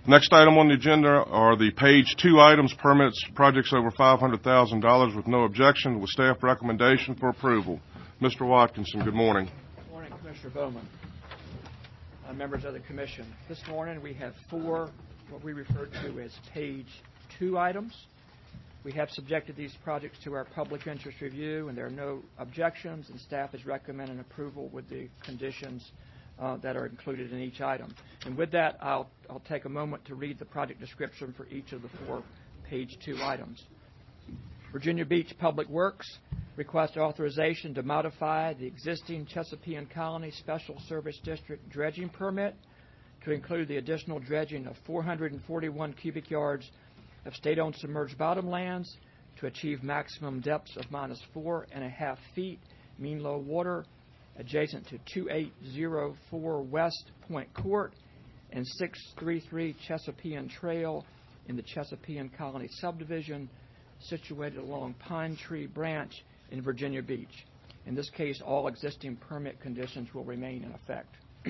Next item on the agenda are the page 2 items, permits, projects over $500,000 with no objection, with staff recommendation for approval. Mr. Watkinson, good morning. Good morning, Commissioner Bowman, members of the Commission. This morning we have 4 what we refer to as page 2 items. We have subjected these projects to our public interest review, and there are no objections, and staff is recommending approval with the conditions that are included in each item. And with that, I'll take a moment to read the project description for each of the 4 page 2 items. Virginia Beach Public Works requests authorization to modify the existing Chesapeake Colony Special Service District dredging permit to include the additional dredging of 441 cubic yards of state-owned submerged bottomlands to achieve maximum depths of -4.5 feet mean low water adjacent to 2804 West Point Court and 633 Chesapeake Trail in the Chesapeake Colony subdivision situated along Pine Tree Branch in Virginia Beach. In this case, all existing permit conditions will remain in effect.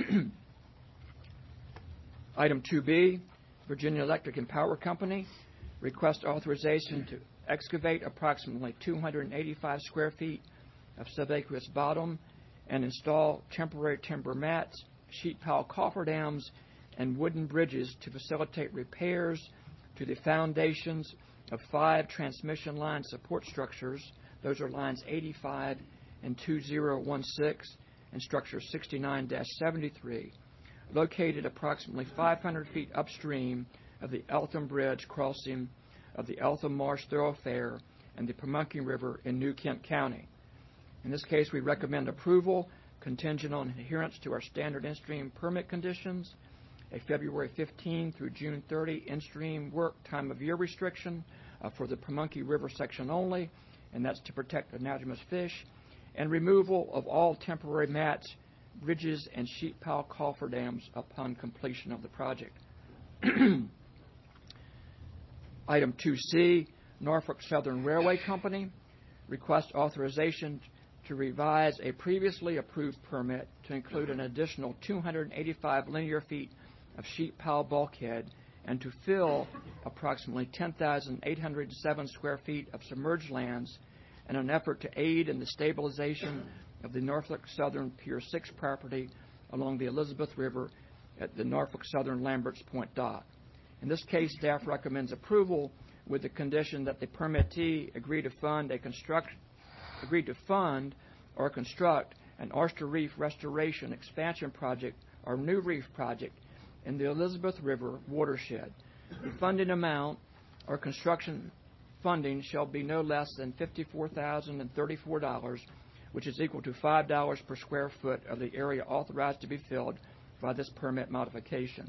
Item 2B, Virginia Electric and Power Company requests authorization to excavate approximately 285 square feet of subaqueous bottom and install temporary timber mats, sheet pile cofferdams, and wooden bridges to facilitate repairs to the foundations of 5 transmission line support structures. Those are lines 85 and 2016 and structure 69-73, located approximately 500 feet upstream of the Eltham Bridge crossing of the Eltham Marsh Thoroughfare and the Pamunkey River in New Kent County. In this case, we recommend approval contingent on adherence to our standard in-stream permit conditions, a February 15 through June 30 in-stream work time of year restriction for the Pamunkey River section only, and that's to protect anadromous fish, and removal of all temporary mats, bridges, and sheet pile cofferdams upon completion of the project. Item 2C, Norfolk Southern Railway Company requests authorization to revise a previously approved permit to include an additional 285 linear feet of sheet pile bulkhead and to fill approximately 10,807 square feet of submerged lands in an effort to aid in the stabilization of the Norfolk Southern Pier 6 property along the Elizabeth River at the Norfolk Southern Lamberts Point dock. In this case, staff recommends approval with the condition that the permittee agree to fund or construct an oyster reef restoration expansion project or new reef project in the Elizabeth River watershed. The funding amount or construction funding shall be no less than $54,034, which is equal to $5 per square foot of the area authorized to be filled by this permit modification.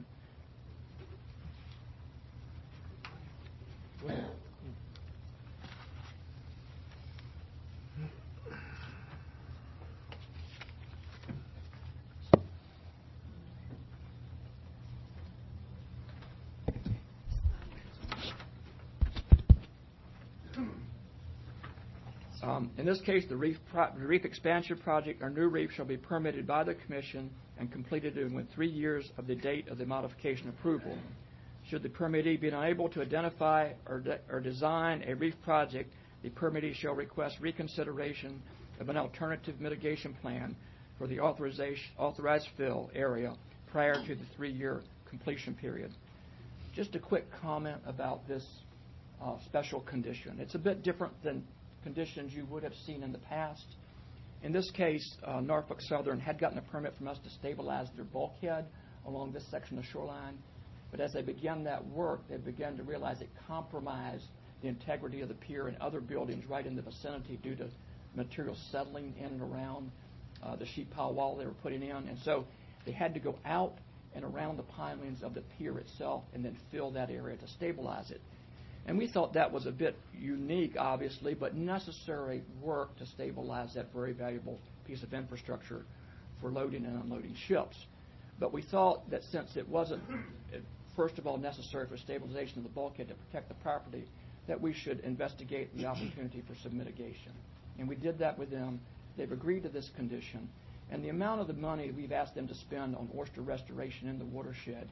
In this case, the reef expansion project or new reef shall be permitted by the Commission and completed within 3 years of the date of the modification approval. Should the permittee be unable to identify or design a reef project, the permittee shall request reconsideration of an alternative mitigation plan for the authorized fill area prior to the 3-year completion period. Just a quick comment about this special condition. It's a bit different than conditions you would have seen in the past. In this case, Norfolk Southern had gotten a permit from us to stabilize their bulkhead along this section of shoreline. But as they began that work, they began to realize it compromised the integrity of the pier and other buildings right in the vicinity due to material settling in and around the sheet pile wall they were putting in. And so they had to go out and around the pilings of the pier itself and then fill that area to stabilize it. And we thought that was a bit unique, obviously, but necessary work to stabilize that very valuable piece of infrastructure for loading and unloading ships. But we thought that since it wasn't, first of all, necessary for stabilization of the bulkhead to protect the property, that we should investigate the opportunity for some mitigation. And we did that with them. They've agreed to this condition. And the amount of the money we've asked them to spend on oyster restoration in the watershed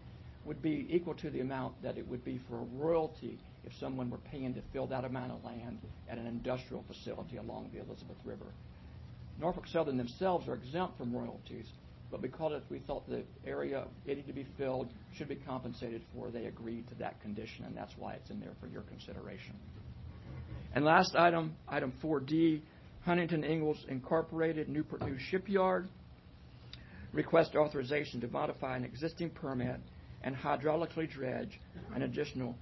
would be equal to the amount that it would be for a royalty if someone were paying to fill that amount of land at an industrial facility along the Elizabeth River. Norfolk Southern themselves are exempt from royalties, but because we thought the area needed to be filled should be compensated for, they agreed to that condition, and that's why it's in there for your consideration. And last item, item 4D, Huntington Ingalls Incorporated, Newport News Shipyard, request authorization to modify an existing permit and hydraulically dredge an additional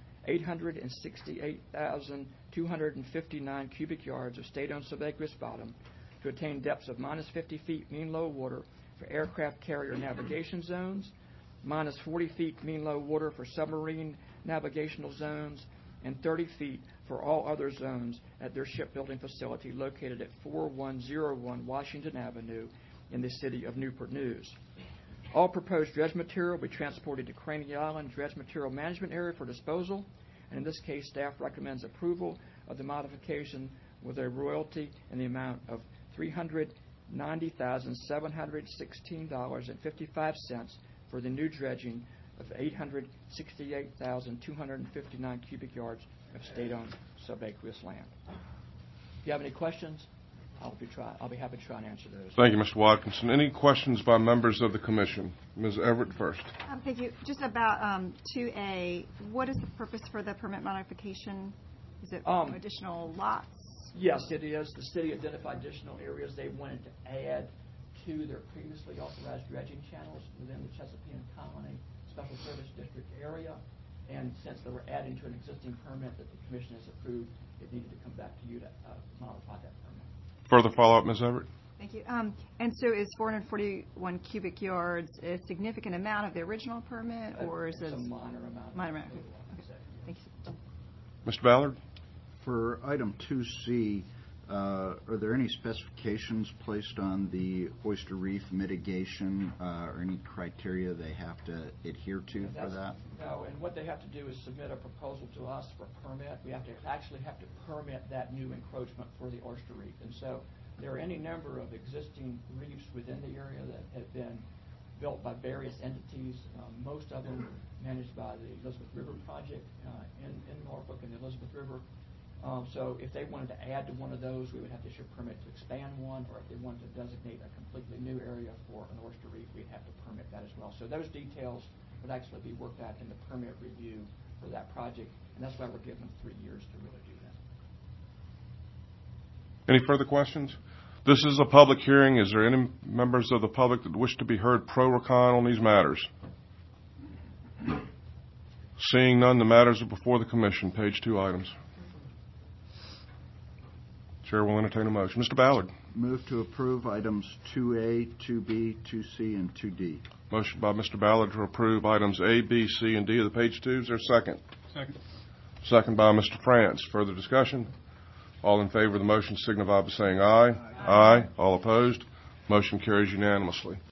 868,259 cubic yards of state-owned subaqueous bottom to attain depths of minus 50 feet mean low water for aircraft carrier navigation zones, minus 40 feet mean low water for submarine navigational zones, and 30 feet for all other zones at their shipbuilding facility located at 4101 Washington Avenue in the city of Newport News. All proposed dredge material will be transported to Craney Island Dredge Material Management Area for disposal, and in this case, staff recommends approval of the modification with a royalty in the amount of $390,716.55 for the new dredging of 868,259 cubic yards of state-owned subaqueous land. If you have any questions, I'll be happy to try and answer those. Thank you, Mr. Watkinson. Any questions by members of the commission? Ms. Everett first. Thank you. Just about 2A, what is the purpose for the permit modification? Is it additional lots? Yes, it is. The city identified additional areas they wanted to add to their previously authorized dredging channels within the Chesapeake Colony Special Service District area. And since they were adding to an existing permit that the commission has approved, it needed to come back to you to modify that permit. Further follow-up, Ms. Everett? Thank you. And so is 441 cubic yards a significant amount of the original permit, or is it a minor amount? Minor amount. Okay. Thank you. Mr. Ballard? For item 2C, are there any specifications placed on the oyster reef mitigation or any criteria they have to adhere to for that? No, and what they have to do is submit a proposal to us for permit. We have to permit that new encroachment for the oyster reef. And so there are any number of existing reefs within the area that have been built by various entities, most of them managed by the Elizabeth River Project in Norfolk and the Elizabeth River. So if they wanted to add to one of those, we would have to issue a permit to expand one, or if they wanted to designate a completely new area for an oyster reef, we'd have to permit that as well. So those details would actually be worked out in the permit review for that project, and that's why we're giving them 3 years to really do that. Any further questions? This is a public hearing. Is there any members of the public that wish to be heard pro or con on these matters? Seeing none, the matters are before the commission. Page 2 items. Chair will entertain a motion. Mr. Ballard. Move to approve items 2A, 2B, 2C, and 2D. Motion by Mr. Ballard to approve items A, B, C, and D of the page 2. Is there a second? Second. Second by Mr. France. Further discussion? All in favor of the motion signify by saying aye. Aye. All opposed? Motion carries unanimously.